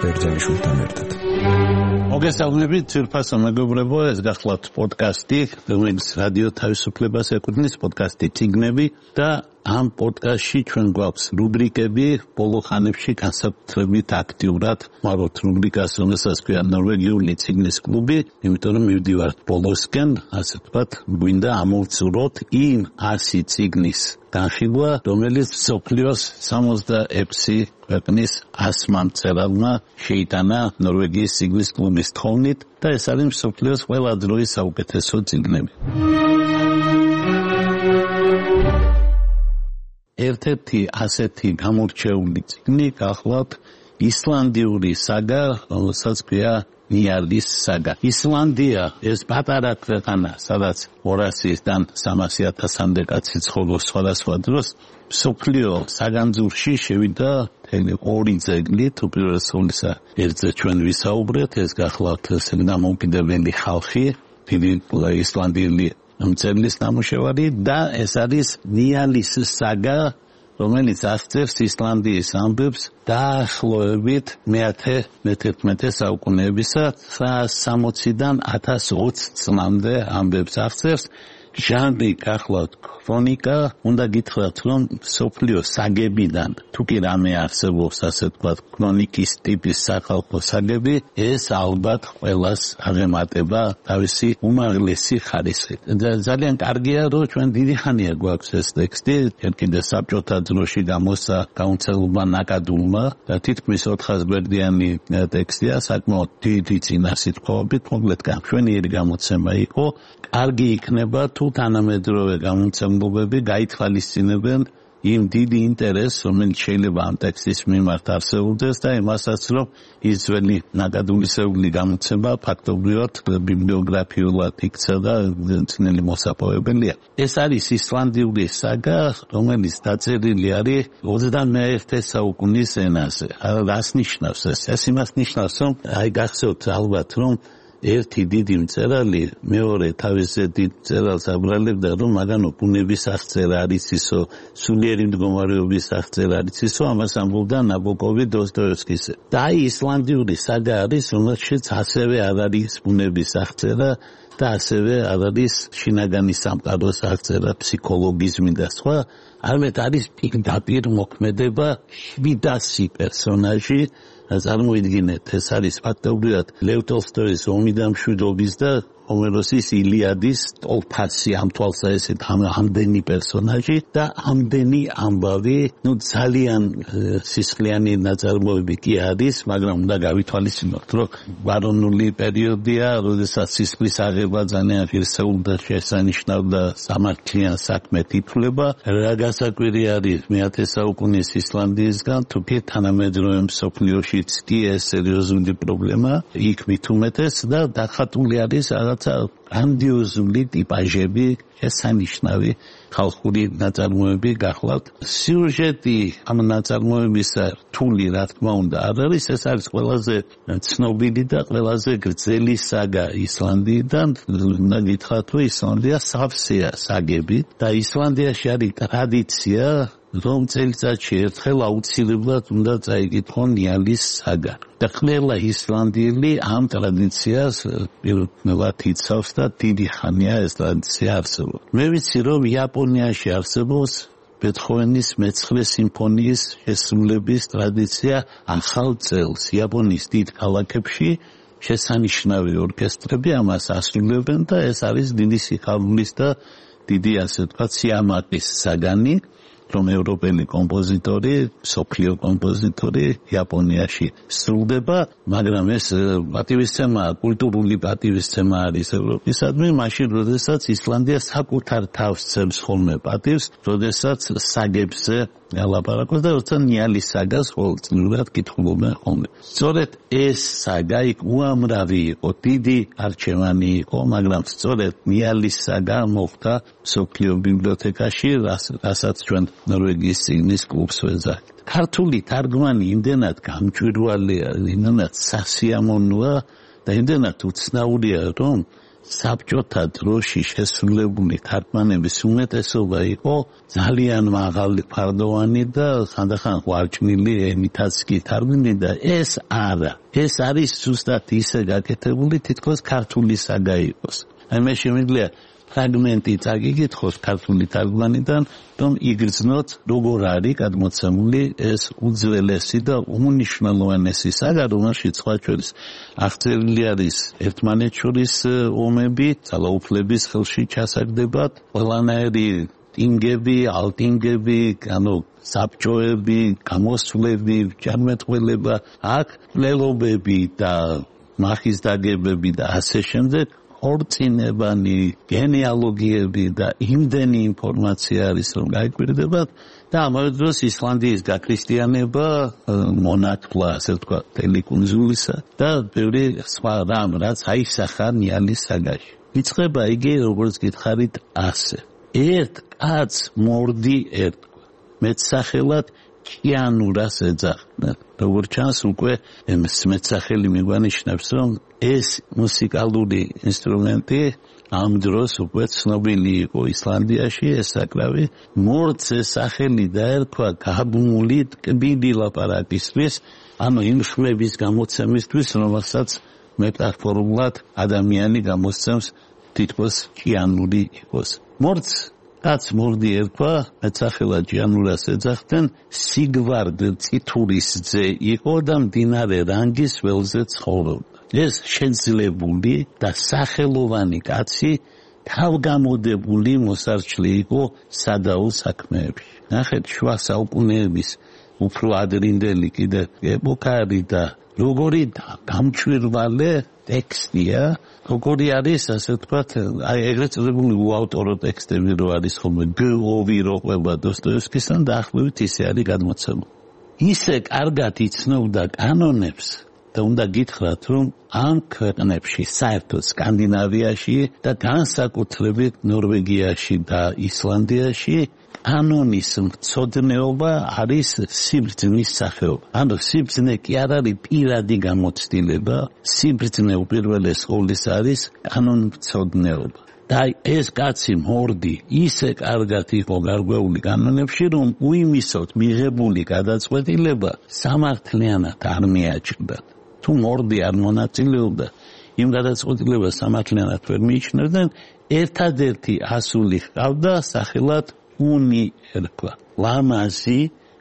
ბერძენიშვილთან ერთად. მოგესალმებით, ძვირფასო მეგობრებო, ეს გახლავთ პოდკასტი, რომელიც რადიო თავისუფლებას ეკუთვნის, პოდკასტი ციგნები და ამ პოდკასტში ჩვენ გვაქვს რუბრიკები, ბოლო ხანებში განსაკუთრებით აქტიურად ვმაროთ რუბრიკას, რომელსაც ქვია ნორვეგიული ციგნის კლუბი, იმიტომ რომ მივდივართ ბოლოსკენ, ასე ვთქვათ, გვინდა ამოვცუროთ იმ 100 ციგნის განხილვა, რომელიც მსოფლიოს 66 ქვეყნის 100 მწერალმა შეიტანა ნორვეგიის ციგნის კლუბის თხოვნით და ეს არის მსოფლიოს ყველა დროის საუკეთესო ციგნები. ერთ-ერთი ასეთი გამორჩეული ციგნი გახლავთ ისლანდიური საგა, რომელსაც ქვია ნიარდის საგა. ისლანდია ეს პატარა ქვეყანა, სადაც 200-დან 300,000-მდე კაცი ცხოვრობს სხვადასხვა დროს, მსოფლიო საგანძურში შევიდა ორი ძეგლით, უპირველესობისა ერთზე ჩვენ ვისაუბრეთ, ეს გახლავთ დამოუკიდებელი ხალხი, დიდი ისლანდიელი მწერლის ნამუშევარი და ეს არის ნიალის საგა, რომელიც აღწერს ისლანდიის ამბებს დაახლოებით მე-11 საუკუნეებისა 960-დან 1020 წლამდე ამბებს აღწერს. ჟანრი გახლავთ ქრონიკა, უნდა გითხრათ, რომ მსოფლიო საგებიდან თუ კი რამე არსებობს, ასე ვთქვათ, ქრონიკის ტიპის სახალხო საგები, ეს ალბათ ყველას აღემატება თავისი უმაღლესი ხარისხით. ძალიან კარგია, რომ ჩვენ დიდი ხანია გვაქვს ეს ტექსტი, კიდე საბჭოთა დროში გამოსცა გავრცელება ნაკადულმა და თითქმის 400 გვერდიანი ტექსტია, საკმაოდ დიდი წინასიტყვებით, მოკლედ გამშვენიერი გამოცემა იყო. კარგი იქნება თუ თანამედროვე გამომცემლობები გაითვალისწინებენ იმ დიდი ინტერესს, რომელიც შეიძლება ამ ტექსტის მიმართ არსებობდეს და იმასაც, რომ ის ძველი ნაკადულისეული გამოცემა ფაქტობრივად ბიბლიოგრაფიულად იქცა და ძნელი მოსაპოვებელია. ეს არის ისლანდიური საგა, რომელიც დაწერილი არის 21 საუკუნის ენაზე. რას ნიშნავს ეს? ეს იმას ნიშნავს, რომ გახსოვთ ალბათ, რომ ერთი დიდი მწერალი მეორე თავისი დიდ მწერალს აბრალებდა, რომ მაგანო ბუნების აღწერა არის ისო, სულიერი მდგომარეობის აღწერა არის ისო, ამას ამბობდა ნაბოკოვი დოსტოევსკის. და ისლანდიური საგა არის, რომელშიც ასევე არ არის ბუნების აღწერა და ასევე არ არის შინაგანი სამყაროს აღწერა, ფსიქოლოგიზმი და სხვა, არამედ არის პირდაპირ მოქმედება 700 პერსონაჟი. წარმოიდგინეთ, ეს არის ფაქტობრივად ლევ ტოლსტოის ომი და მშვიდობის და ჰომეროსის ილიადის ტოლფასი, ამ თვალსაჩინო ამდენი პერსონაჟი და ამდენი ამბავი, ძალიან სისხლიანი ნაწარმოები კი არის, მაგრამ უნდა გავითვალისწინოთ, რომ ბარონული პერიოდია, როდესაც სისხლის აღება ძალიან ღირსეულ და შესანიშნავდა სამართლიან საქმედ ითვლება. რა გასაკვირი არის მე-10 საუკუნის ისლანდიისგან, თუ კი თანამედროვე მსოფლიოშიც კი ეს სერიოზული პრობლემა, იქ მით უმეტეს და დახატული არის გრანდიოზული ტიპაჟები, შესანიშნავი ხალხური ნაწარმოები გახლავთ. სიუჟეტი ამ ნაწარმოებისა რთული, რა თქმა უნდა, არ არის, ეს არის ყველაზე ცნობილი და ყველაზე გრძელი საგა ისლანდიიდან. უნდა გითხრათ, რომ ისლანდია სავსეა საგებით და ისლანდიაში არის ტრადიცია, რომ წელიწადში ერთხელ აუცილებლად უნდა წაიკითხონ ნიალის საგა. და ყველა ისლანდიელი ამ ტრადიციას პირველად იცავს და დიდი ხანია ეს ტრადიცია არსებობს. მე ვიცი, რომ იაპონიაში არსებობს ბეთჰოვენის მე-9 სიმფონიის შესრულების ტრადიცია ახალ წელს. იაპონიის დიდ ქალაქებში შესანიშნავი ორკესტრები ამას ასრულებენ და ეს არის დიდი სიხარულის და დიდი, ასე ვთქვათ, სიამაყის საგანი, რომ ევროპელი კომპოზიტორი, მსოფლიო კომპოზიტორი იაპონიაში სრულდება, მაგრამ ეს პატივისცემაა, კულტურული პატივისცემა არის ევროპისადმი, მაშინ, როდესაც ისლანდია საკუთარ თავს ცემს ხოლმე პატივს, როდესაც საგებზე ელაპარაკოს და როცა ნიალის საგას ყოველწლიურად კითხულობენ ხოლმე. სწორედ ეს საგა იქ უამრავი იყო, დიდი არჩევანი იყო, მაგრამ სწორედ ნიალის საგა მოხდა მსოფლიო ბიბლიოთეკაში, რასაც ჩვენ ნორვეგიის ციგნის კლუბს ვეძახით. ქართული თარგმანი იმდენად გამჭვირვალეა, იმდენად სასიამოვნოა და იმდენად უცნაურია, რომ საბჭოთა დროში შესრულებული თარგმანების უმეტესობა იყო ძალიან მაღალი ფარდოვანი და ხანდახან ვარჭნილი ენითაც კი თარგმნილი და ეს არა. ეს არის ზუსტად ისე გაკეთებული, თითქოს ქართული საგა იყოს. აი მე შემიძლია ფრაგმენტი წაგიკითხოს ქართული თარგმანიდან, რომ იგრძნოთ როგორ არის გადმოცემული ეს უძველესი და უმნიშვნელოვანესი საგა, რომელშიც სხვა შორის აღწერილი არის ერთმანეთს შორის ომები, ძალაუფლების ხელში ჩასაგდებად, ყველანაირი ტინგები, ალტინგები, საბჭოები, გამოსვლები, ჯანმრთელობა, აქ მკვლელობები და მახის დაგებები და ასე შემდეგ. ორწინებანი გენეალოგიები და იმდენი ინფორმაცია არის რომ გაიკვირდებათ და ამავე დროს ისლანდიის გაქრისტიანება მონათლა ასე თქვა ტელეკუნძულისა და ბევრი სხვა რამ რაც აისახა ნიალის საგაში. იწყება იგი როგორც გითხარით ასე. ერთ კაცს მორდი ერთხვა. მეტსახელად ჭიანურას ეძახდნენ. როგორც ჩანს უკვე მეტსახელი მიგვანიშნებს რომ ეს მუსიკალური ინსტრუმენტი ამ დროს უკვე ცნობილი იყო ისლანდიაში ეს საკრავი. მორდს ეს სახელი დაერქვა გაბმული ტკბილი ლაპარაკისთვის, ანუ იმ ხმების გამოცემისთვის, რომელსაც მეტაფორულად ადამიანი გამოსცემს თითქოს ჭიანური იყოს. მორდს კაც მორდი ერქვა, მეტსახელად ჭიანურას ეძახდნენ, სიგვარდ წითურის ძე იყო და მდინარე რანგის ველზე ცხოვრობდა. ეს შეძლებული და სახელოვანი კაცი თავგამოდებული მოსარჩლი იყო სადაო საქმეებში. ნახეთ შუა საუკუნეების უფრო ადრინდელი კიდე ეპოქა და როგორი გამჩვირვალე ტექსტია, როგორი არის ასე ვთქვათ, აი ეგრეთ წოდებული უავტორო ტექსტები რო არის ხოლმე გ-ოვი რო ყვება დოსტოევსკისთან დაახლოებით ისე არის გადმოცემული. ისე კარგად იცნობდა კანონებს და უნდა გითხრათ, რომ ამ ქვეყნებში, საერთოდ სკანდინავიაში და განსაკუთრებით ნორვეგიაში და ისლანდიაში კანონის მცოდნეობა არის სიბრძნის სახეობა. ანუ სიბრძნე კი არ არის პირადი გამოცდილება, სიბრძნე უპირველეს ყოვლის არის კანონმცოდნეობა. და ეს კაცი მორდი ისე კარგად იყო გარკვეული კანონებში, რომ უიმისოდ მიღებული გადაწყვეტილება სამართლიანად არ მიაჩნდათ. თუ მორდი არ მონაწილეობდა, იმ გადაწყვეტილებას სამართლიანად ვერ მიიჩნევდნენ, ერთადერთი ასული ჰყავდა, სახელად უნი ერქვა. ლამაზი,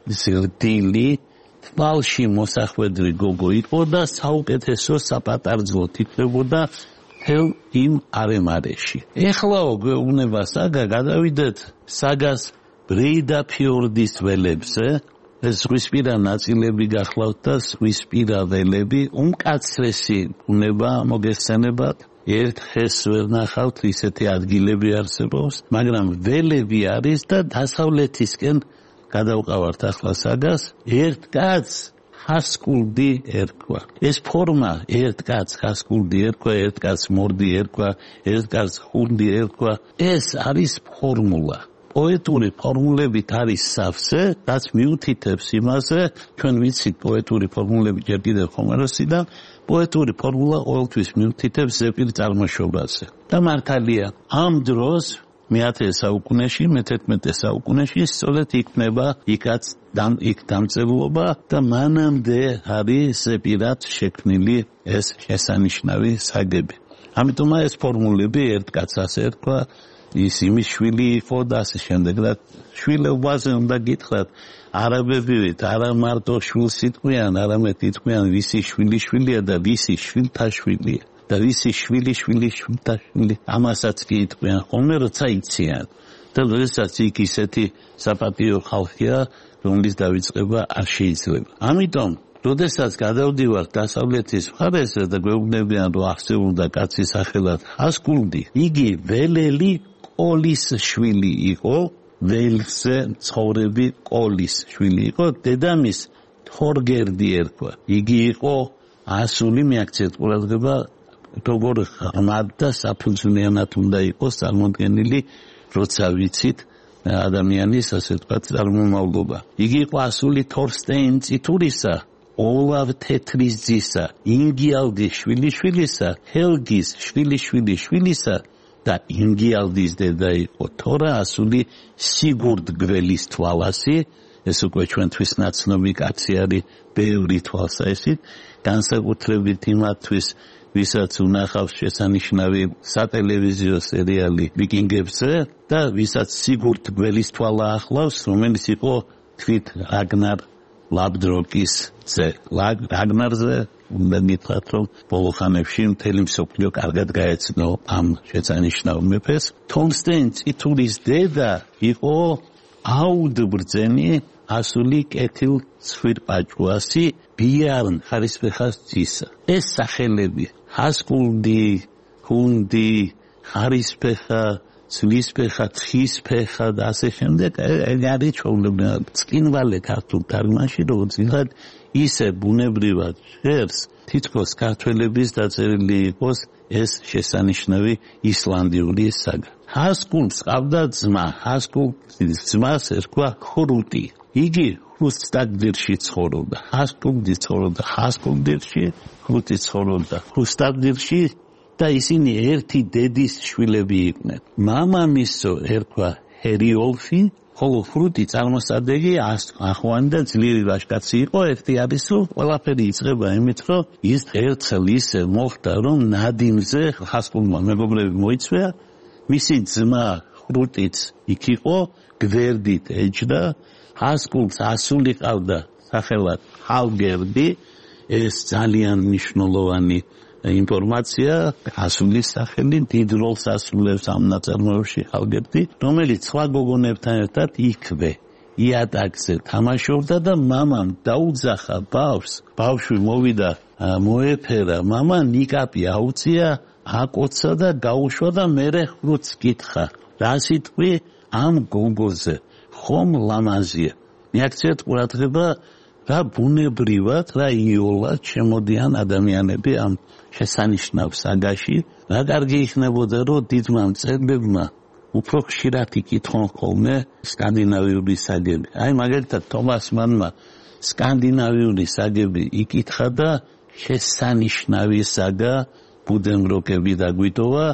ზრდილი, თვალში მოსახვედრი გოგო იყო და საუკეთესო საპატარძლო თითქებოდა თელ იმ არემარეში. ეხლაო გვეუბნება საგა, გადავიდეთ საგას ბრეიდაფიორდის ველებზე, ეს ზღვისპირა ნაწილები გახლავთ და ზღვისპირა ველები უმკაცრესი ბუნება მოგესცენებათ. ერთ ხეს ვერ ნახავთ, ისეთი ადგილები არსებობს, მაგრამ ველები არის და დასავლეთისკენ გადავყავართ ახლა საგას. ერთ კაცს ხასკულდი ერქვა. ეს ფორმა ერთ კაცს ხასკულდი ერქვა, ერთ კაცს მორდი ერქვა, ერთ კაცს ხუნდი ერქვა. ეს არის ფორმულა. პოეტური ფორმულებით არის სავსე, რაც მიუთითებს იმაზე, ჩვენ ვიცით პოეტური ფორმულები ჯერ კიდევ ჰომეროსიდან, პოეტური ფორმულა ყოველთვის მიუთითებს ზეპირ წარმოშობაზე. და მართალია, ამ დროს მე-10 საუკუნეში, მე-11 საუკუნეში სწორედ იქნება იქ დამწერლობა და მანამდე არის ზეპირად შექმნილი ეს შესანიშნავი საგები. ამიტომაა ეს ფორმულები ერთ კაცს ასე ერქვა, ის იმის შვილი იყო და ასე შემდეგ და შვილობაზე უნდა გითხრათ, არაბები არა მარტო შვილს იტყვიან, არამედ იტყვიან ვისი შვილი შვილია და ვისი შვილთა შვილია და ვისი შვილი შვილი შვილთა შვილი. ამასაც კი იტყვიან ხოლმე, როცა იციან. და როდესაც იქ ისეთი საპატიო ხალხია, რომლის დავიწყება არ შეიძლება. ამიტომ როდესაც გადავდივართ დასავლეთის მხარეზე და გვეუბნებიან, რომ აღწეულდა კაცის სახელად ხასკულდი, იგი ველელი ყოლის შვილი იყო, ველზე ცხოვრები ყოლის შვილი იყო, დედამის თორგერდი ერქვა. იგი იყო ასული, მიაქციეთ ყურადღება, როგორ ღრმად და საფუძვლიანად უნდა იყოს წარმოდგენილი, როცა ვიცით ადამიანის ასე ვთქვათ წარმომავლობა. იგი იყო ასული თორსტეინ წითურისა ოლავ თეთრის ძისა, ინგიალდის შვილიშვილისა, ჰელგის შვილიშვილიშვილისა და ინგიალდის დედა იყო თორა ასული სიგურდ გველის თვალასი, ეს უკვე ჩვენთვის ნაცნობი კაცი არის, ბევრი თვალსაჩინო, განსაკუთრებით იმათთვის, ვისაც უნახავს შესანიშნავი სატელევიზიო სერიალი ვიკინგებზე და ვისაც სიგურდ გველის თვალა ახლავს, რომელიც იყო თვით რაგნარ ლაბდროკის ძე. რაგნარზე უნდა მითხრათ, რომ ბოლო ხანებში მთელი მსოფლიო კარგად გაეცნო ამ შესანიშნავ მეფეს. თორსტენ წითურის დედა იყო აუდბრძენი ასული კეთილ ცხვირპაჭუასი ბიარნ ხარისფეხას ძისა. ეს სახელები ჰასკულდი, ჰუნდი, ხარისფეხა, ცვლისფეხა, თხისფეხა და ასე შემდეგ არის ჩვეულებრივად წკინვალე ქართულ თარგმანში, როგორც ვთქვათ, ისე ბუნებრივად ჟღერს, თითქოს ქართველების დაწერილი იყოს ეს შესანიშნავი ისლანდიური საგა. ჰასკულს ყავდა ძმა, ჰასკულის ძმას ერქვა ხრუტი. იგი ხრუსტაგდირში ცხოვრობდა. ჰასკულდი ცხოვრობდა ჰასკულდირში, ხრუტი ცხოვრობდა ხრუსტაგდირში და ისინი ერთი დედის შვილები იყვნენ. მამამისო ერქვა ჰერიოლფი, ხოლო ხრუტი წარმოსადეგი ახვანი და ძლიერი ვაჟკაცი იყო. ერთი არის, რომ ყველაფერი იწყება იმით, რომ ის ერთხელ ისე მოხდა, რომ ნადინზე ჰასკულმა მეგობრები მოიცვია, მისი ძმა ხრუტიც იქ იყო, გვერდით ეჯდა, ჰასკულს ასული ყავდა სახელად ჰალგერდი, ეს ძალიან მნიშვნელოვანი ინფორმაცია, ასულის სახელი დიდ როლს ასრულებს ამ ნაწარმოებში ჰალგერდი, რომელიც სხვა გოგონებთან ერთად იქვე იატაკზე თამაშობდა და მამამ დაუძახა ბავშვს. ბავშვი მოვიდა, მოეფერა, მამა ნიკაპი აუწია, აკოცა და გაუშვა და მერე ხრუტს კითხა, რა სიტყვი ამ გოგოზე, ხომ ლამაზია. მიაქციეთ ყურადღება, რა ბუნებრივად, რა იოლად შემოდიან ადამიანები ამ შესანიშნავ საგაში, რა კარგი იქნებოდა, რომ დიდმა მწერლებმა უფრო ხშირად იკითხონ ხოლმე სკანდინავიური საგები. აი მაგალითად თომას მანმა სკანდინავიური საგები იკითხა და შესანიშნავი საგა ბუდენბროკები დაგვიტოვა.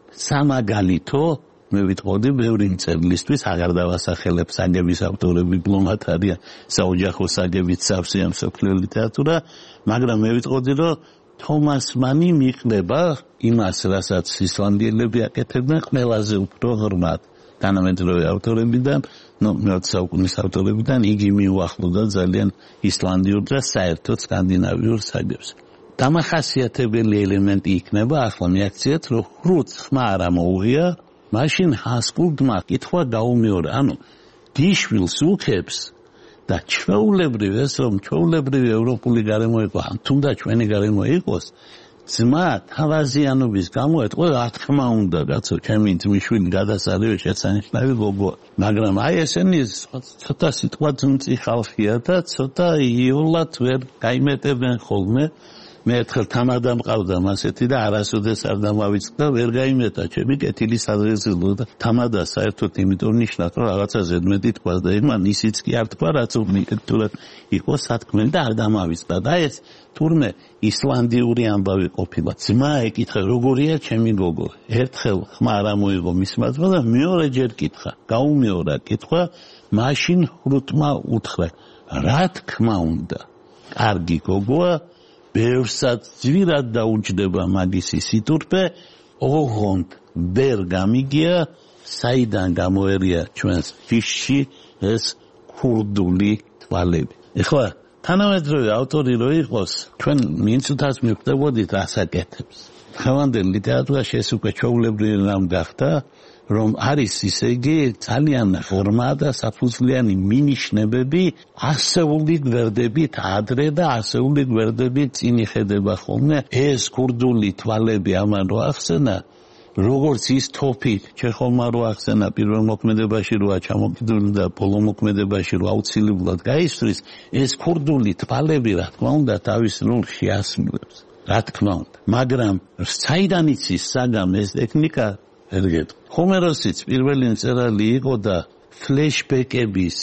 სამაგალითო მე ვიტყოდი ბევრი მწერლისთვის, აღარ დავასახელებ საგების ავტორები დიპლომატ არიან, საოჯახო საგებით სავსეა მსოფლიო ლიტერატურა, მაგრამ მე ვიტყოდი, რომ თომას მანი მიყრება იმას, რასაც ისლანდიელები აკეთებდნენ ყველაზე უფრო ღრმად. თანამედროვე ავტორებიდან, მე-20 საუკუნის ავტორებიდან იგი მიუახლოვდა ძალიან ისლანდიურ და საერთოდ სკანდინავიურ საგებს. დამახასიათებელი ელემენტი იქნება, ახლა მიაქციეთ, რომ ხრუტს ხმა არ ამოუღია, მაშინ ჰასკულდმა კითხვა დაუმეორა, ანუ დიშვილს უქებს და ჩვეულებრივ ეს რომ ჩვეულებრივი ევროპული გარემო იყო, თუნდა ჩვენი გარემო იყოს, ძმა თავაზიანობის გამო ეთყო, რა თქმა უნდა, კაცო, ჩემი ძმისშვილი გადასარევი შესანიშნავი გოგო. მაგრამ აი ესენი ცოტა სიტყვაძმწი ხალხია და ცოტა იოლად ვერ გაიმეტებენ ხოლმე. მე ერთხელ თამადა მყავდა მასეთი და არასოდეს არ დამავიწყდა, ვერ გაიმეტა ჩემი კეთილი საზეზილო და თამადა საერთოდ იმიტომ ნიშნავს, რომ რაღაცა ზედმეტი თქვა და იმან ისიც კი არ თქვა, რაც უბნიკეთურად იყო სათქმელი და არ დამავიწყდა. და ეს თურმე ისლანდიური ამბავი ყოფილა. ძმა ეკითხა, როგორია ჩემი გოგო. ერთხელ ხმა არ ამოიღო მისმა ძმა და მეორეჯერ კითხა. გაუმეორა კითხვა, მაშინ ხრუტმა უთხრა, რა თქმა უნდა, კარგი გოგოა, ბევრსაც ძვირად დაუჯდება მაგისი სიტურფე, ოღონდ ვერ გამიგია, საიდან გამოერია ჩვენს ფიშში ეს ქურდული თვალები. ეხლა თანამედროვე ავტორი რო იყოს, ჩვენ მინცუთას მივხვდებოდით ასაკეთებს. ხევანდელ ლიტერატურაში ეს უკვე ჩვეულებრივი რამ გახდა, რომ არის ისე იგი ძალიან ღრმა და საფუძვლიანი მინიშნებები ასეული გვერდებით ადრე და ასეული გვერდებით წინ იხედება ხოლმე. ეს ქურდული თვალები ამან რო ახსენა, როგორც ის თოფი ჩეხოვმა რო ახსენა პირველ მოქმედებაში როა ჩამოკიდული და ბოლო მოქმედებაში რო აუცილებლად გაისვრის, ეს ქურდული თვალები რა თქმა უნდა თავის როლში ასრულებს. რა თქმა უნდა, მაგრამ საიდან იცის საგამ ეს ტექნიკა? ერგეთ, ჰომეროსიც პირველი მწერალი იყო და ფლეშბეკების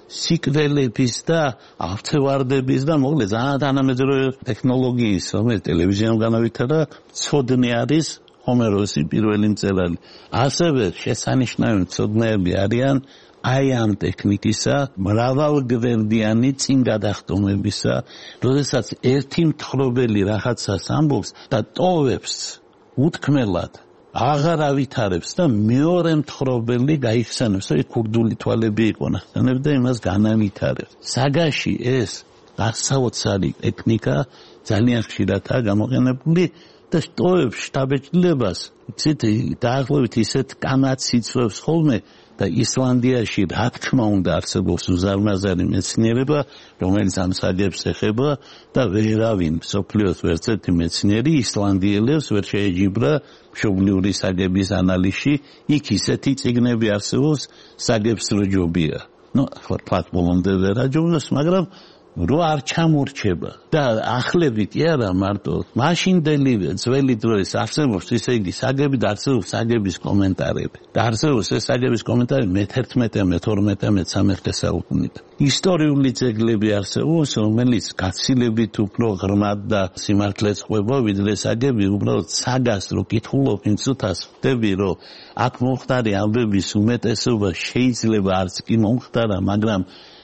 სიკვდილების და ავცევარდების და მოკლედ ძალიან თანამედროვე ტექნოლოგიის, რომელიც ტელევიზიამ განავითარა, ცოდნე არის ჰომეროსი პირველი მწერალი. ასევე შესანიშნავი მცოდნეები არიან აი ამ ტექნიკისა, მრავალგვერდიანი წინ გადახტომებისა, როდესაც ერთი მთხრობელი რაღაცას ამბობს და ტოვებს უთქმელად, აღარ ავითარებს და მეორე მთხრობელი გაიხსენებს, რომ ქურდული თვალები იყო ნახტანები და იმას განავითარებს. საგაში ეს გასაოცარი ტექნიკა ძალიან ხშირადაა გამოყენებული და ტოვებს შთაბეჭდილებას, იცით, დაახლოებით ისეთ კანათს იწვევს ხოლმე და ისლანდიაში რა თქმა უნდა არსებობს უზარმაზარი მეცნიერება, რომელიც ამ საგებს ეხება და ვერავინ მსოფლიოს ვერც ერთი მეცნიერი ისლანდიელებს ვერ შეეჯიბრა მშობლიური საგების ანალიზში. იქ ისეთი წიგნები არსებობს, საგებს რო ჯობია. ახლა ბოლომდე ვერ აჯობნოს, მაგრამ რო არ ჩამორჩება და ახლებით კი არა მარტო მაშინდელივე ძველი დროის არსებობს ისე იგი საგები და არსებობს საგების კომენტარები და არსებობს ეს საგების კომენტარები მე-11, მე-12, მე-13 საუკუნიდან. ისტორიული ძეგლები არსებობს, რომელიც გაცილებით უფრო ღრმად და სიმართლეს ყვება ვიდრე საგები. უბრალოდ საგას რო კითხულობ, იმ წუთას ხვდები, რომ აქ მომხდარი ამბების უმეტესობა შეიძლება არც კი მომხდარა, მაგრამ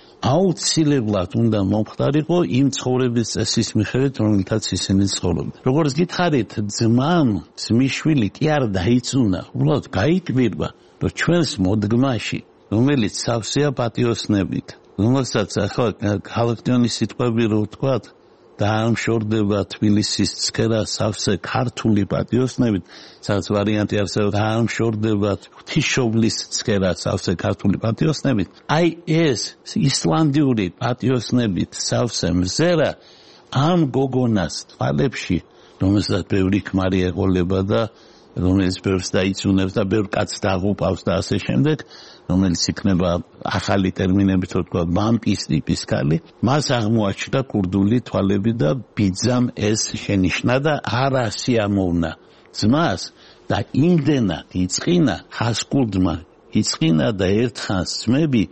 აუცილებლად უნდა მომხდარიყო იმ ცხოვრების წესის მიხედვით, რომელთაც ისინი ცხოვრობდნენ. როგორც გითხარით, ძმამ, ძმისშვილი კი არ დაიწუნა, უბრალოდ გაიკვირვა, რომ ჩვენს მოდგმაში, რომელიც სავსეა პატიოსნებით, რომელსაც ახლა ქალკტიონის სიტყვები რო ვთქვათ, დაამშორდება თბილისის ცქერა სავსე ქართული პატიოსნებით, სადაც ვარიანტი არსებობს დაამშორდება ღვთისმშობლის ცქერა სავსე ქართული პატიოსნებით. აი ეს ისლანდიური პატიოსნებით სავსე მზერა ამ გოგონას თვალებში, რომელსაც ბევრი ქმარი ეყოლება და რომელიც ბევრს დაიწუნებს და ბევრ კაცს დაღუპავს და ასე შემდეგ, რომელიც იქნება ახალი ტერმინებით ვთქვა ვამპის ტიპის ქალი, მას აღმოაჩნდა ქურდული თვალები და ბიძამ ეს შენიშნა და არ ასიამოვნა ძმას და იმდენად იწყინა ხასკულდმა, იწყინა და ერთხანს ძმები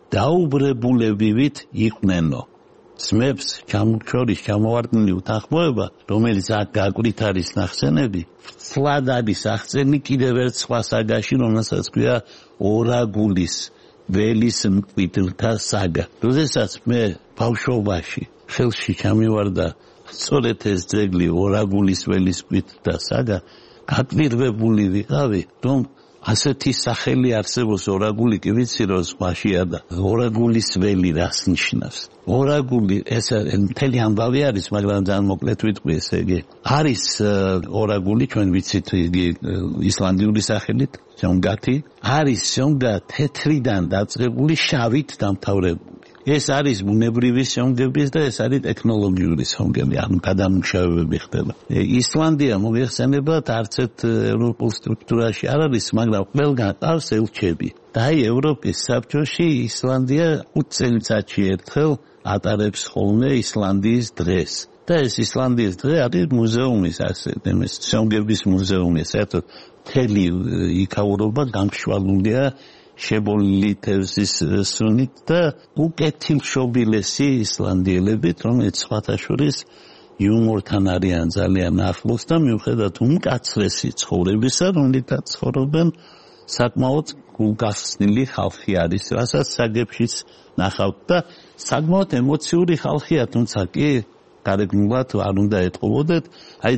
დაუბრებულებივით იყვნენო. ძმებს ჩამოშორის ჩამოვარდნილი უთანხმოება, რომელიც აქ გაკვირით არის ნახსენები, ცლად არის აღწერილი კიდევ ერთ სხვა საგაში, რომელსაც ქვია ორაგულის ველის მკვიდრთა საგა. როდესაც მე ბავშვობაში ხელში ჩამივარდა სწორედ ეს ძეგლი ორაგულის ველის მკვიდრთა საგა, გაკვირვებული ვიყავი, რომ ასეთი სახელი არსებობს ორაგული, კი ვიცი რომ ზღვაშია და ორაგულის ველი რას ნიშნავს. ორაგული ეს მთელი ამბავი არის, მაგრამ ძალიან მოკლედ ვიტყვი, ესე იგი არის ორაგული, ჩვენ ვიცით იგი ისლანდიური სახელით, სიონგათი, არის სიონგა თეთრიდან დაწყებული შავით დამთავრებული. ეს არის ბუნებრივი სიონგების და ეს არის ტექნოლოგიური სიონგები, ანუ გადამუშავებები ხდება. ისლანდია მოიხსენებათ არც ერთ ევროპულ სტრუქტურაში არ არის, მაგრამ ყველგან ყავს ელჩები. და აი ევროპის საბჭოში ისლანდია 5 წელიწადში ერთხელ ატარებს ხოლმე ისლანდიის დღეს. და ეს ისლანდიის დღე არის მუზეუმის ასე სიონგების მუზეუმი, საერთოდ მთელი იქაურობა გამშვალულია შებოლილი თევზის სუნით და უკეთილშობილესი ისლანდიელებით, რომელიც სხვათა შორის იუმორთან არიან ძალიან ახლოს და მიუხედავად უმკაცრესი ცხოვრებისა, რომელთაც ცხოვრობენ, საკმაოდ გულგახსნილი ხალხი არის, რასაც საგებშიც ნახავთ და საკმაოდ ემოციური ხალხია, თუმცა კი გარეგნულად არ უნდა ეტყობოდეთ, აი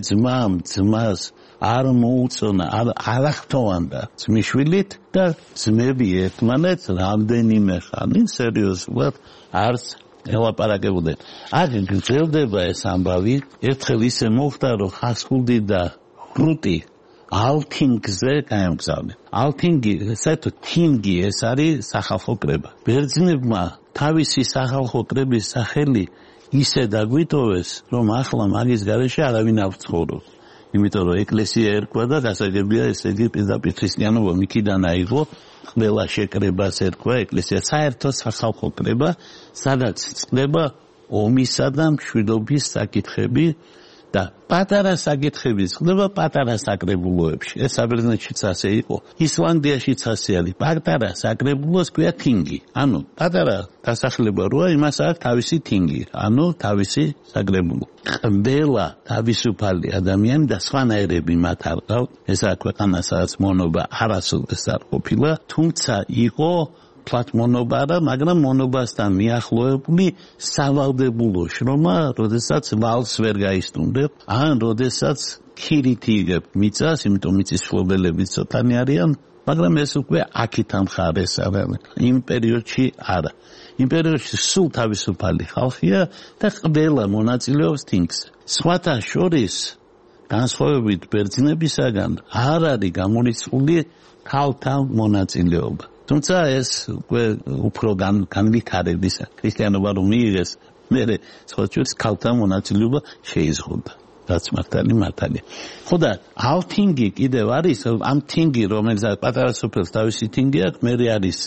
ძმას არ მოუწონა, არ ახტოვანდა ძმისშვილით და ძმები ერთმანეთს რამდენიმე ხანი სერიოზულად არც ელაპარაკებოდნენ. აქ გრძელდება ეს ამბავი, ერთხელ ისე მოხდა, რომ ხასკულდი და ხრუტი ალთინგზე გაემგზავრნენ. ალთინგი, საერთოდ თინგი ეს არის სახალხო კრება. ბერძნებმა თავისი სახალხო კრების სახელი ისე დაგვიტოვეს, რომ ახლა მაგის გარეშე არავინ არ ცხოვრობს. იმიტომ რომ ეკლესია ერქვა და გასაგებია ესე იგი პირდაპირ ქრისტიანობა მიქიდან აიღო, ყველა შეკრებას ერქვა ეკლესია, საერთო სახალხო კრება, სადაც წყდება ომისა და მშვიდობის საკითხები და პატარა საკითხების ხდება პატარა საკრებულოებში. ეს საბერძნეთშიც ასე იყო. ისლანდიაშიც ასე არის. პატარა საკრებულოს ქვია თინგი. ანუ პატარა დასახლება როა იმას აქვს თავისი თინგი, ანუ თავისი საკრებულო. ყველა თავისუფალი ადამიანი და სხვანაირები მათ არ ყავთ. ეს აქვს ქვეყანა, სადაც მონობა არასოდეს არ ყოფილა, თუმცა იყო ფლატ მონობა, მაგრამ მონობასთან მიახლოებული სავალდებულო შრომა, როდესაც ვალს ვერ გაისტუნდებ, ან როდესაც ქირით იგებ მიწას, იმიტომ მიწის მფლობელები ცოტანი არიან, მაგრამ ეს უკვე აქით ამხარეს არა. იმ პერიოდში არა. იმ პერიოდში სულ თავისუფალი ხალხია და ყველა მონაწილეობს თინგზე. სხვათა შორის განსხვავებით ბერძნებისაგან არ არის გამორიცხული ქალთა მონაწილეობა. თუმცა ეს უკვე უფრო განვითარების ქრისტიანობა რომ მიიღეს, მერე სხვათა ქალთა მონაწილეობა შეიზღუდა. რაც მართალია. ხო და ალთინგი კიდევ არის, ამ თინგი რომელსაც პატარა სოფელს თავისი თინგი აქვს, მერე არის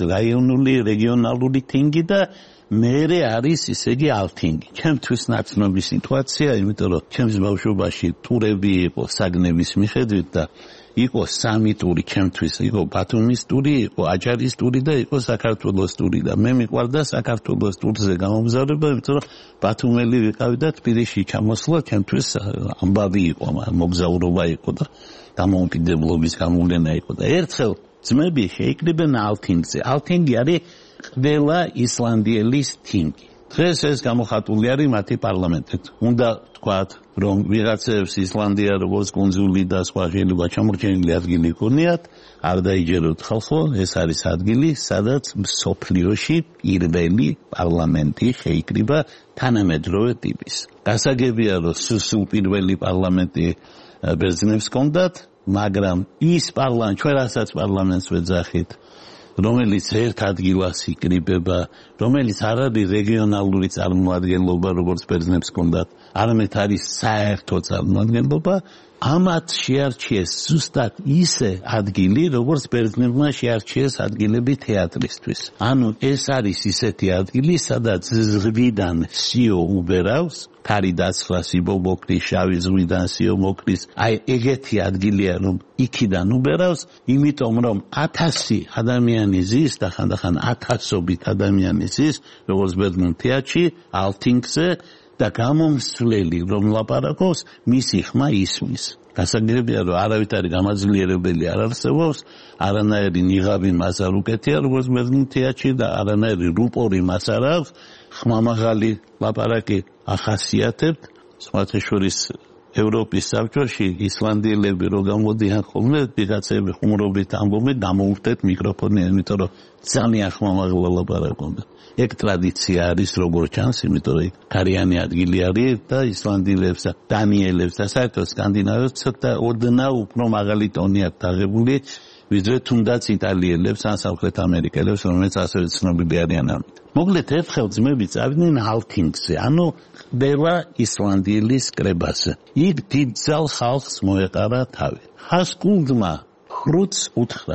რეგიონალური თინგი და მერე არის ისე იგი ალთინგი. ჩემთვის ნაცნობი სიტუაცია, იმიტომ რომ ჩემს ბავშვობაში ტურები იყო საგნების მიხედვით და იყო სამი ტური ჩემთვის, იყო ბათუმის ტური, იყო აჯარის ტური და იყო საქართველოს ტური და მე მიყვარდა საქართველოს ტურზე გამომგზავრება, იმიტომ რომ ბათუმელი ვიყავი და თბილისში ჩამოსვლა ჩემთვის ამბავი იყო, მოგზაურობა იყო და დამოუკიდებლობის გამოვლენა იყო და ერთხელ ძმები შეიკრიბნენ ალთინგზე. ალთინგი არის ყველა ისლანდიელის თინგი. დღეს ეს გამოხატული არის მათი პარლამენტით. უნდა თქვათ, რომ ვიღაცებს ისლანდია როგორც კუნძული და სხვა შეიძლება ჩამორჩენილი ადგილი ქონიათ, არ დაიჯეროთ ხალხო, ეს არის ადგილი, სადაც მსოფლიოში პირველი პარლამენტი შეიკრიბა თანამედროვე ტიპის. გასაგებია, რომ სულ პირველი პარლამენტი ბერძნებს ჰქონდათ, მაგრამ ის ჩვენ რასაც პარლამენტს ვეძახით, რომელიც ერთ ადგილას იკრიბება, რომელიც არ არის რეგიონალური წარმოადგენლობა, როგორც ბერძნებს ჰქონდათ, არამედ არის საერთო წარმოადგენლობა, ამათ შეარჩიეს ზუსტად ისე ადგილი, როგორც ბერძნებმა შეარჩიეს ადგილები თეატრისთვის. ანუ ეს არის ისეთი ადგილი, სადაც ზღვიდან სიო უბერავს, ქარი დაცხრა სიბო მოკრის, შავი ზღვიდან სიო მოკრის, აი ეგეთი ადგილია, რომ იქიდან უბერავს, იმიტომ რომ 1000 ადამიანი ზის და ხანდახან 1000-ობით ადამიანი ზის, როგორც ბერძნულ თეატრში, ალთინგზე და გამომსვლელი რომ ლაპარაკობს, მისი ხმა ისმის. გასაგებია, რომ არავითარი გამაძლიერებელი არ არსებობს, არანაირი ნიღაბი მას არ უკეთია, როგორც ბერძნულ თეატრში და არანაირი რუპორი მას არ აქვს, ხმამაღალი ლაპარაკი ახასიათებთ. სხვათა შორის ევროპის საბჭოში ისლანდიელები რო გამოდიან ხოლმე, ვიღაცები ხუმრობით ამბობენ, დამოუხდეთ მიკროფონი, იმიტომ რომ ძალიან ხმამაღლა ლაპარაკობენ. ეგ ტრადიცია არის როგორ ჩანს, იმიტომ რომ ქარიანი ადგილი არის და ისლანდიელებს და დანიელებს და საერთოდ სკანდინავებს ცოტა ოდნავ უფრო მაღალი ტონი აქვს აღებული, ვიდრე თუნდაც იტალიელებს ან სამხრეთ ამერიკელებს, რომელსაც ასევე ცნობილი არიან ამით. მოკლედ ერთხელ ძმები წავიდნენ ალთინგზე, ანუ ყველა ისლანდიელის კრებაზე. იქ დიდძალ ხალხს მოეყარა თავი. ხასკულდმა ხრუც უთხრა,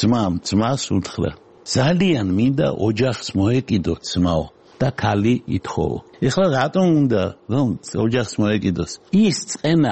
ძმას უთხრა, ძალიან მინდა ოჯახს მოეკიდო ძმაო და ქალი ითხოვო. ეხლა რატომ უნდა რომ ოჯახს მოეკიდოს? ის წენა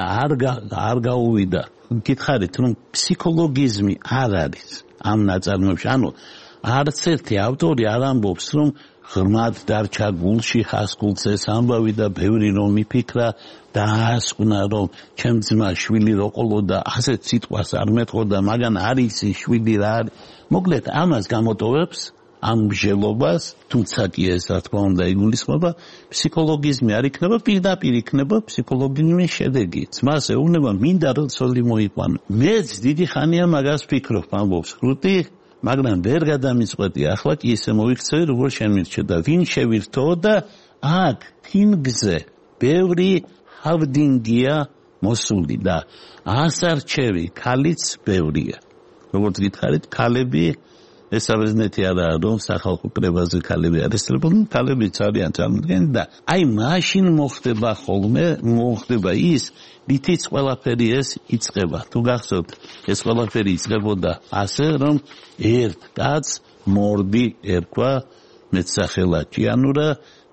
არ გაუვიდა. გითხარით რომ ფსიქოლოგიზმი არ არის ამ ნაწარმოებში. ანუ არც ერთი ავტორი არ ამბობს რომ ღრმად დარჩა გულში ხასკულს ეს ამბავი და ბევრი რომ მიფიქრა და ასკვნა რომ ჩემ ძმა შვილი რო ყოლოდა ასეთ სიტყვას არ მეტყოდა, მაგან არის შვილი რა არის. მოკლედ ამას გამოტოვებს ამ მსჯელობას, თუმცა კი ეს რა თქმა უნდა იგულისხმება, ფსიქოლოგიზმი არ იქნება, პირდაპირ იქნება ფსიქოლოგიზმის შედეგი. ძმას ეუბნება მინდა რომ ცოლი მოიყვანო. მეც დიდი ხანია მაგას ვფიქრობ, ამბობს ხრუტი, მაგრამ ვერ გადამიწყვეტი, ახლა კი ისე მოიქცევი, როგორ შემირჩე და ვინ შევირთო და აქ თინგზე ბევრი ჰავდინგია მოსული და ასარჩევი ქალიც ბევრია. როგორც გითხარით, ქალები ეს საბერძნეთი არაა, რომ სახალხო კრებაზე ქალები არ ესწრებოდნენ, ქალებიც არიან წარმოდგენილი და აი მაშინ მოხდება ის, რითიც ყველაფერი ეს იწყება. თუ გახსოვთ, ეს ყველაფერი იწყებოდა ასე, რომ ერთ კაცს მორდი ერქვა მეცახელად ჭიანურა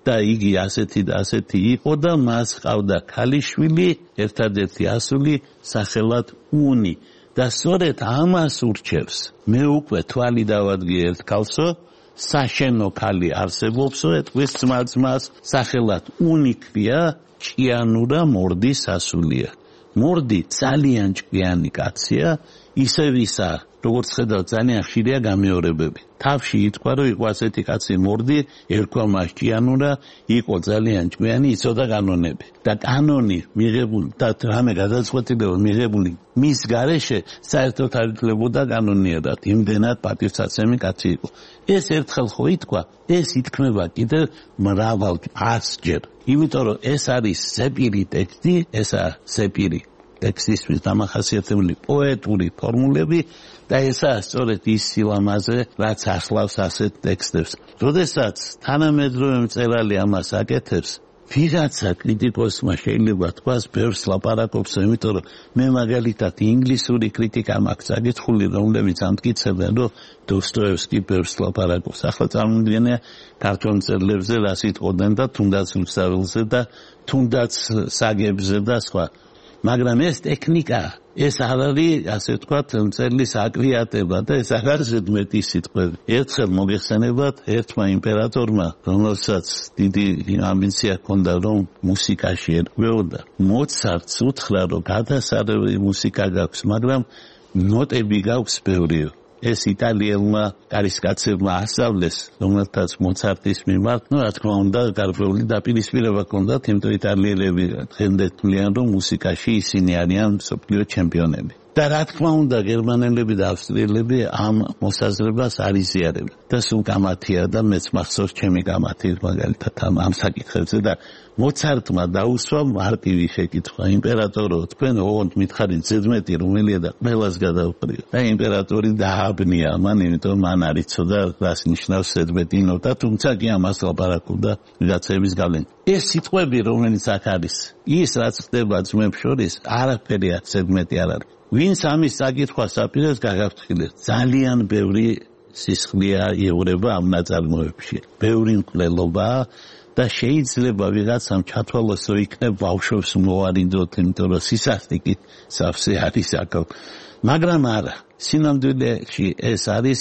და იგი ასეთი და ასეთი იყო და მას ყავდა ქალიშვილი, ერთადერთი ასული სახელად უნი. და სწორედ ამას ურჩევს. მე უკვე თვალი დავადგე ერთ ქალსო, საშენო ქალი არსებობსო, ეთქვის ძმას სახელად უნი ქვია, ჭიანურა მორდის ასულია. მორდი ძალიან ჭკვიანი კაცია, ისევ ისა, როგორც ხედავთ, ძალიან ხშირია გამეორებები. თავში ითქვა, რომ იყო ასეთი კაცი მორდი, ერქვა მას ჭიანურა, იყო ძალიან ჭკვიანი, იცოდა კანონები. და კანონი მიღებული და რამე გადაწყვეტილება მიღებული მის გარეშე საერთოდ არ ითვლებოდა კანონიერად, იმდენად პატივსაცემი კაცი იყო. ეს ერთხელ ხო ითქვა, ეს ითქმება კიდევ მრავალ ასჯერ. იმიტომ რომ ეს არის ზეპირი ტექსტი, ესაა ზეპირი ტექსტისთვის დამახასიათებელი პოეტური ფორმულები და ესაა სწორედ ის სილამაზე, რაც ახლავს ასეთ ტექსტებს. როდესაც თანამედროვე მწერალი ამას აკეთებს, ვიღაცა კრიტიკოსმა შეიძლება თქვას ბევრს ლაპარაკობს, იმიტომ რომ მე მაგალითად ინგლისური კრიტიკა მაქვს წაკითხული, რომლებიც ამტკიცებენ, რომ დოსტოევსკი ბევრს ლაპარაკობს. ახლა წარმოგიდგენია ქართულ მწერლებზე რას იტყოდნენ და თუნდაც რუსთაველზე და თუნდაც საგებზე და სხვა. მაგრამ ეს ტექნიკა, ეს არ არის, ასე ვთქვათ, მწერლის აკვიატება და ეს არ არის ზედმეტი სიტყვები. ერთხელ მოგეხსენებათ ერთმა იმპერატორმა, რომელსაც დიდი ამბიცია ჰქონდა, რომ მუსიკაში ერკვეოდა. მოცარტს უთხრა, რომ გადასარევი მუსიკა გაქვს, მაგრამ ნოტები გაქვს ბევრიო. ეს იტალიელმა კარისკაცებმა ასწავლეს, რომელთაც მოცარტის მიმართ, რა თქმა უნდა, გარკვეული დაპირისპირება ჰქონდათ, იმიტომ იტალიელები დღემდე თვლიან, რომ მუსიკაში ისინი არიან მსოფლიო ჩემპიონები. და რა თქმა უნდა, გერმანელები და ავსტრიელები ამ მოსაზრებას არ იზიარებენ. და სულ გამათია და მეც მახსოვს ჩემი გამათი მაგალითად ამ საკითხებზე და მოცარტმა დაუსვა მარტივი შეკითხვა, იმპერატორო, თქვენ ოღონდ მითხარით ზედმეტი რომელია და ყველას გადავყრიო. და იმპერატორი დააბნია მან, იმიტომ მან არ იცოდა რას ნიშნავს ზედმეტი ნოტა, თუმცა კი ამას ლაპარაკობდა ვიღაცების გავლენით. ეს სიტყვები, რომელიც აქ არის, ის რაც ხდება ძმებს შორის, არაფერი ზედმეტი არ არის. ვინც ამის საკითხას აპირებს, გაგაფრთხილეთ, ძალიან ბევრი სისხლია იღვრება ამ ნაწარმოებში. ბევრი მკვლელობაა და შეიძლება ვიღაცამ ჩათვალოს, რომ იქნებ ბავშვებს მოვარიდოთ, იმიტომ რომ სისასტიკით სავსე არის აქ. მაგრამ არა, სინამდვილეში ეს არის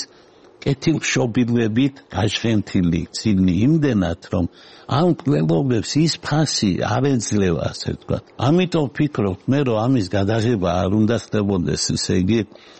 კეთილშობილებით გაშენთილი ციგნი იმდენად, რომ ამ მკვლელობებს ის ფასი არ ეძლევა, ასე ვთქვათ. ამიტომ ვფიქრობ მე, რომ ამის გადაღება არ უნდა ხდებოდეს, ესე იგი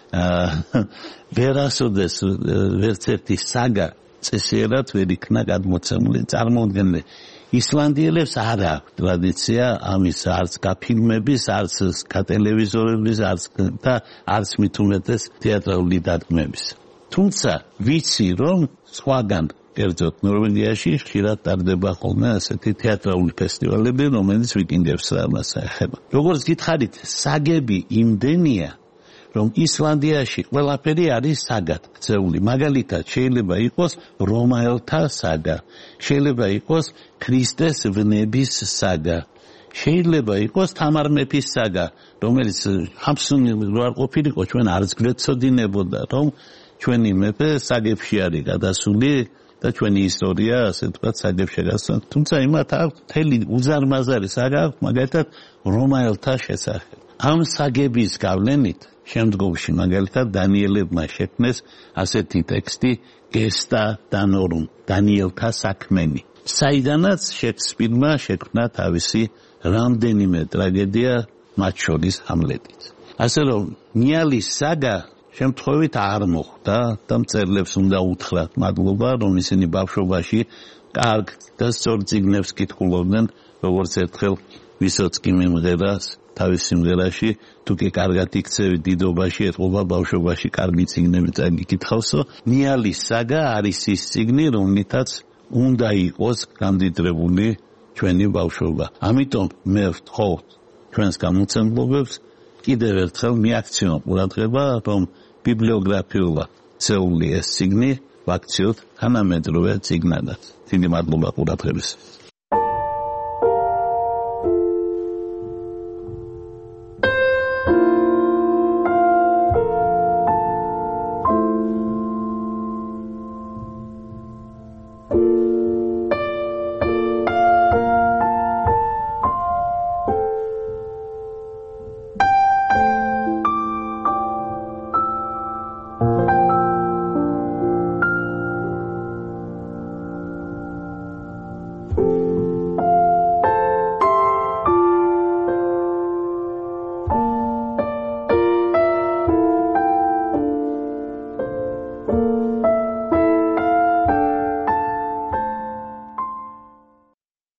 ვერასოდეს ვერც ერთი საგა წესიერად ვერ იქნა გადმოცემული. წარმოუდგენლე ისლანდიელებს არ აქვს ტრადიცია ამის, არც გაფილმების, არც გატელევიზორების, არც მით უმეტეს თეატრალური დადგმების. თუმცა ვიცი, რომ სხვაგან, კერძოდ ნორვეგიაში ხშირად ტარდება ხოლმე ასეთი თეატრალური ფესტივალები, რომელიც ვიკინგებს ამას ეხება. როგორც გითხარით, საგები იმდენია, რომ ისლანდიაში ყველაფერი არის საგად ქცეული. მაგალითად, შეიძლება იყოს რომაელთა საგა, შეიძლება იყოს ქრისტეს ვნების საგა, შეიძლება იყოს თამარ მეფის საგა, რომელიც ხამსუნი რო არ ყოფილიყო, ჩვენ არც გვეცოდინებოდა, რომ ჩვენი მეფე საგებში არის გადასული და ჩვენი ისტორია, ასე ვთქვათ, საგებში გასვლა. თუმცა იმათ აქვს მთელი უზარმაზარი საგა, მაგალითად რომაელთა შესახებ. ამ საგების გავლენით შემდგომში მაგალითად დანიელებმა შექმნეს ასეთი ტექსტი გესტა დანორუმ, დანიელთა საქმენი. საიდანაც შექსპირმა შექმნა თავისი რამდენიმე ტრაგედია, მათ შორის ჰამლეტიც. ასე რომ ნიალის საგა შემთხვევით არ მოხდა და მწერლებს უნდა უთხრათ მადლობა, რომ ისინი ბავშვობაში კარგ და სწორ წიგნებს კითხულობდნენ, როგორც ერთხელ ვისოცკი მიმღერას თავის სიმღერაში, თუ კი კარგად იქცევი დიდობაში, ეთყობა ბავშვობაში კარგი წიგნები წაგიკითხავსო. ნიალის საგა არის ის წიგნი, რომლითაც უნდა იყოს გამდიდრებული ჩვენი ბავშვობა. ამიტომ მე ვთხოვთ ჩვენს გამომცემლობებს კიდევ ერთხელ მიაქციონ ყურადღება, რომ ბიბლიოგრაფიულად ცეული ეს წიგნი ვაქციოთ თანამედროვე წიგნადაც. დიდი მადლობა ყურადღებისთვის.